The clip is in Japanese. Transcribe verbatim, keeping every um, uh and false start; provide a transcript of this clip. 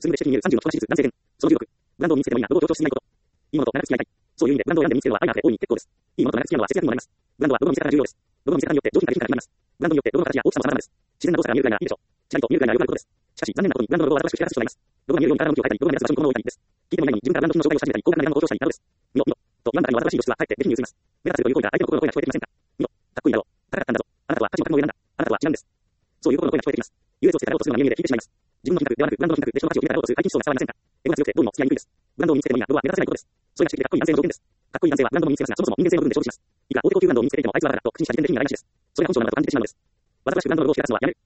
すぐれ指摘に見えるさんじゅうの人が指数、男性弁。そのじゅうろく。ブランドを身につけてもいいが、堂々と強調していないこと。いいものと長く付き合いたい。そういう意味で、ブランドを選んで身につけるのは愛があって大いに結構です。いいものと長く付き合うのは節約にもなります。ブランドはロゴの見せ方が重要です。ロゴの見せ方によって上品な品から決まります。ブランドによってロゴの形や大きさも様々です。自然な動作が見えるぐらいならいいでしょう。ちらりと見えるぐらいなら良くなることです。しかし、残念なことに、ブランドのロゴは新しくして新しくしています。ロゴが見えるように体の向きを変えたり、ロゴが目立つ場所に小物を置いたりです。聞いてもいないのに自分からブランド品の紹介をし始めたり、高額な値段の交渉したりなどです。見ろ、見ろ。と言わんばかりの煩わしい露出はかえって下品に映ります。目立つという行為が相手の心の声が聞こえてきませんか。見ろ、かっこいいだろう。高かったんだぞ。あなたは価値も格も選んだ。あなたは違うんです。そういう心の声が聞こえてきます。優越をつけたろうとするのが見え見えで聞いてしまいます。自分の品格ではなく、ブランドの品格で人の価値を決めたろうとする背筋思想が伝わりませんか。エゴが強くてどうにも付き合いにくいです。ブランドを身につけてもいいが、ロゴは目立たせないことです。それが指摘でかっこいい男性の条件です。かっこいい男性はブランドも身につけますが、そもそも人間性の部分で勝負します。以下、大手高級ブランドを身につけていてもあいつはバカだと口にした時点で意味がない話です。それが本性のものだと感じてしまうのです。わざとらしくブランドのロゴを引き出すのはやめる。